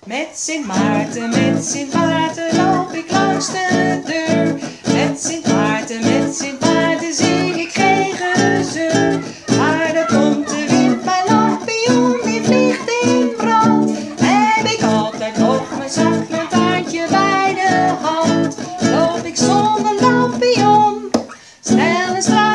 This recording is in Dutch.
Met Sint Maarten loop ik langs de deur. Met Sint Maarten zing ik geen gezeur. Maar dan komt de wind, mijn lampion die vliegt in brand. Heb ik altijd nog mijn zaklantaartje bij de hand. Loop ik zonder lampion, snel en strak.